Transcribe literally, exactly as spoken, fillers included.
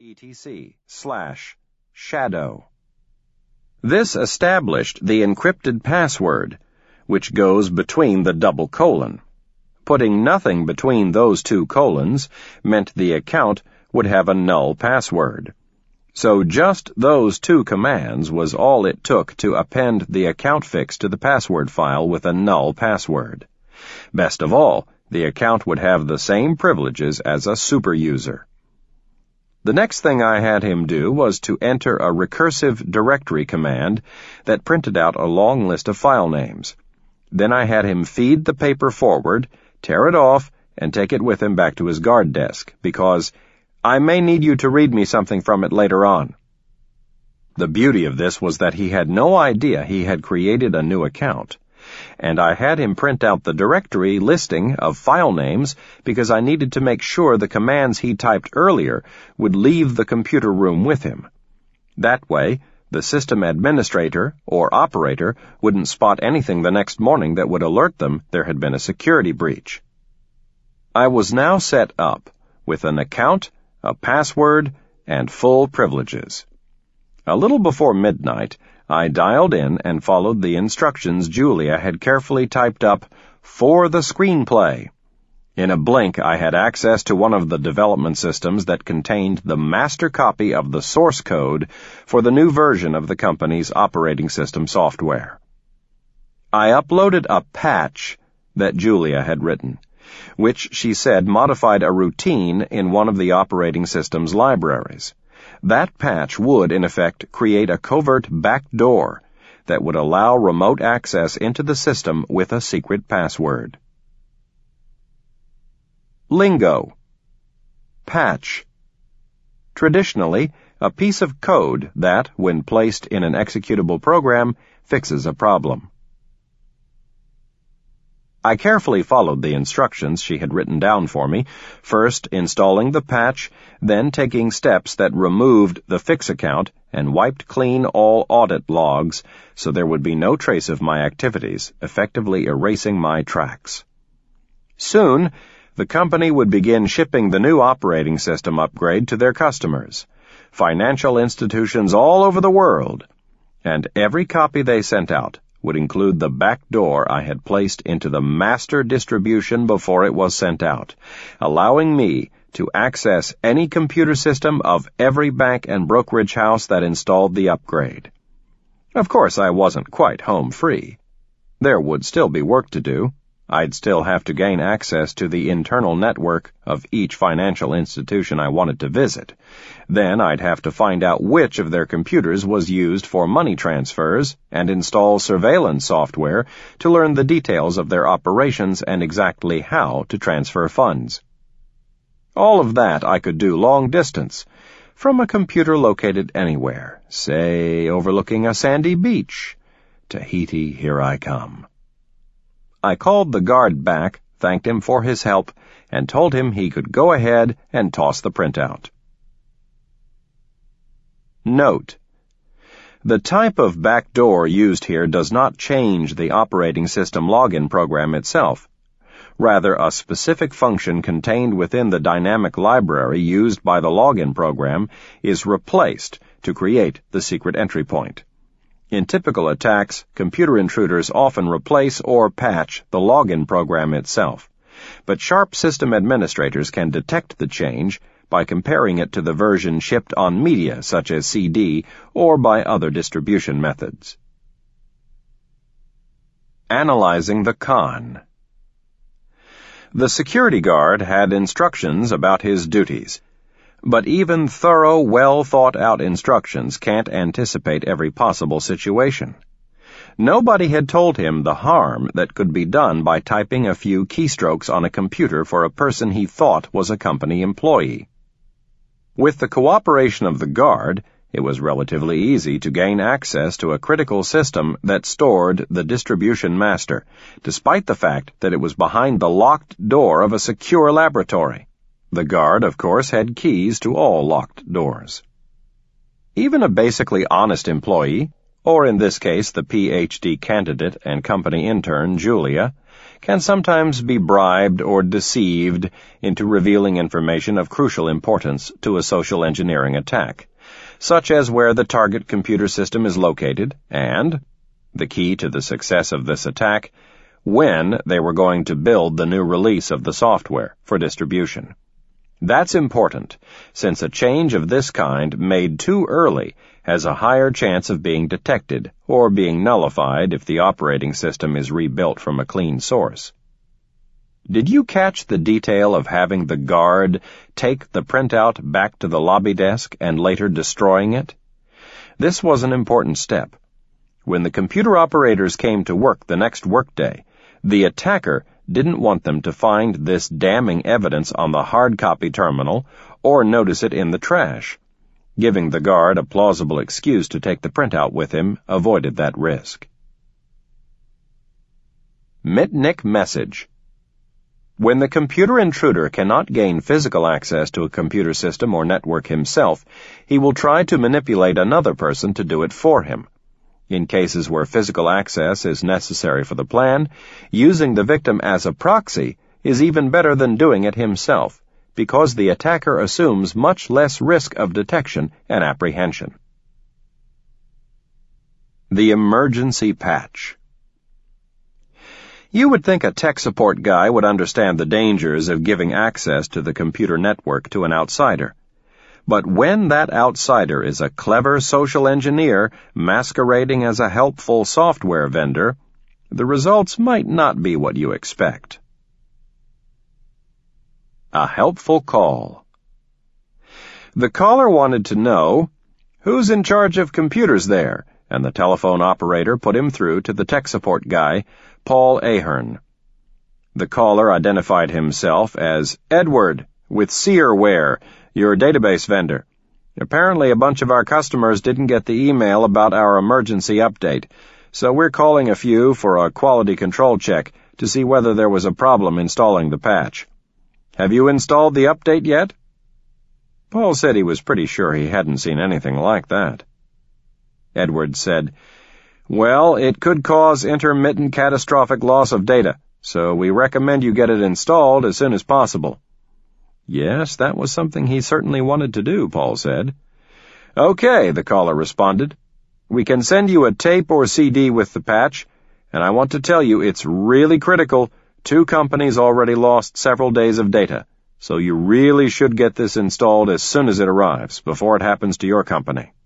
etc slash shadow. This established the encrypted password, which goes between the double colon. Putting nothing between those two colons meant the account would have a null password. So just those two commands was all it took to append the account fix to the password file with a null password. Best of all, the account would have the same privileges as a super user. The next thing I had him do was to enter a recursive directory command that printed out a long list of file names. Then I had him feed the paper forward, tear it off, and take it with him back to his guard desk, because I may need you to read me something from it later on. The beauty of this was that he had no idea he had created a new account, and I had him print out the directory listing of file names because I needed to make sure the commands he typed earlier would leave the computer room with him. That way, the system administrator or operator wouldn't spot anything the next morning that would alert them there had been a security breach. I was now set up with an account, a password, and full privileges. A little before midnight, I dialed in and followed the instructions Julia had carefully typed up for the screenplay. In a blink, I had access to one of the development systems that contained the master copy of the source code for the new version of the company's operating system software. I uploaded a patch that Julia had written, which she said modified a routine in one of the operating system's libraries. That patch would, in effect, create a covert backdoor that would allow remote access into the system with a secret password. Lingo. Patch. Traditionally, a piece of code that, when placed in an executable program, fixes a problem. I carefully followed the instructions she had written down for me, first installing the patch, then taking steps that removed the fix account and wiped clean all audit logs so there would be no trace of my activities, effectively erasing my tracks. Soon, the company would begin shipping the new operating system upgrade to their customers, financial institutions all over the world, and every copy they sent out would include the back door I had placed into the master distribution before it was sent out, allowing me to access any computer system of every bank and brokerage house that installed the upgrade. Of course, I wasn't quite home free. There would still be work to do. I'd still have to gain access to the internal network of each financial institution I wanted to visit. Then I'd have to find out which of their computers was used for money transfers and install surveillance software to learn the details of their operations and exactly how to transfer funds. All of that I could do long distance, from a computer located anywhere, say overlooking a sandy beach. Tahiti, here I come. I called the guard back, thanked him for his help, and told him he could go ahead and toss the printout. Note: the type of backdoor used here does not change the operating system login program itself. Rather, a specific function contained within the dynamic library used by the login program is replaced to create the secret entry point. In typical attacks, computer intruders often replace or patch the login program itself, but sharp system administrators can detect the change by comparing it to the version shipped on media such as C D or by other distribution methods. Analyzing the con. The security guard had instructions about his duties. But even thorough, well-thought-out instructions can't anticipate every possible situation. Nobody had told him the harm that could be done by typing a few keystrokes on a computer for a person he thought was a company employee. With the cooperation of the guard, it was relatively easy to gain access to a critical system that stored the distribution master, despite the fact that it was behind the locked door of a secure laboratory. The guard, of course, had keys to all locked doors. Even a basically honest employee, or in this case the P H D candidate and company intern, Julia, can sometimes be bribed or deceived into revealing information of crucial importance to a social engineering attack, such as where the target computer system is located and, the key to the success of this attack, when they were going to build the new release of the software for distribution. That's important, since a change of this kind made too early has a higher chance of being detected or being nullified if the operating system is rebuilt from a clean source. Did you catch the detail of having the guard take the printout back to the lobby desk and later destroying it? This was an important step. When the computer operators came to work the next workday, the attacker didn't want them to find this damning evidence on the hard copy terminal or notice it in the trash. Giving the guard a plausible excuse to take the printout with him avoided that risk. Mitnick Message. When the computer intruder cannot gain physical access to a computer system or network himself, he will try to manipulate another person to do it for him. In cases where physical access is necessary for the plan, using the victim as a proxy is even better than doing it himself, because the attacker assumes much less risk of detection and apprehension. The Emergency Patch. You would think a tech support guy would understand the dangers of giving access to the computer network to an outsider. But when that outsider is a clever social engineer masquerading as a helpful software vendor, the results might not be what you expect. A helpful call. The caller wanted to know, who's in charge of computers there? And the telephone operator put him through to the tech support guy, Paul Ahern. The caller identified himself as Edward with Searware, your database vendor. Apparently a bunch of our customers didn't get the email about our emergency update, so we're calling a few for a quality control check to see whether there was a problem installing the patch. Have you installed the update yet? Paul said he was pretty sure he hadn't seen anything like that. Edward said, Well, it could cause intermittent catastrophic loss of data, so we recommend you get it installed as soon as possible. Yes, that was something he certainly wanted to do, Paul said. Okay, the caller responded. We can send you a tape or C D with the patch, and I want to tell you it's really critical. Two companies already lost several days of data, so you really should get this installed as soon as it arrives, before it happens to your company.